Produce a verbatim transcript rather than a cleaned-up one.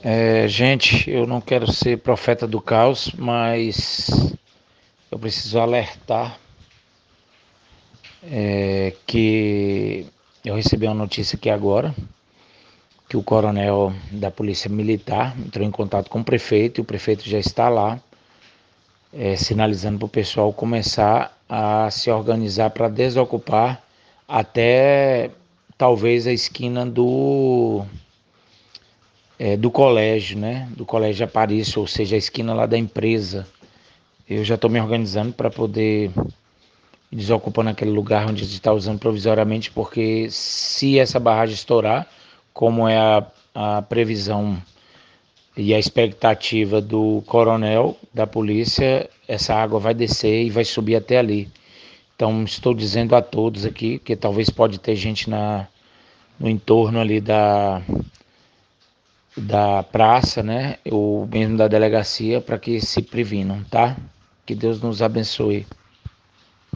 É, gente, eu não quero ser profeta do caos, mas eu preciso alertar é, que eu recebi uma notícia aqui agora que o coronel da Polícia Militar entrou em contato com o prefeito e o prefeito já está lá é, sinalizando para o pessoal começar a se organizar para desocupar até talvez a esquina do é, do colégio, né? Do colégio Aparício, ou seja, a esquina lá da empresa. Eu já estou me organizando para poder ir desocupando aquele lugar onde a gente está usando provisoriamente, porque se essa barragem estourar, como é a, a previsão e a expectativa do coronel da polícia, essa água vai descer e vai subir até ali. Então estou dizendo a todos aqui, que talvez pode ter gente na, no entorno ali da, da praça, né? Ou mesmo da delegacia, para que se previnam, tá? Que Deus nos abençoe.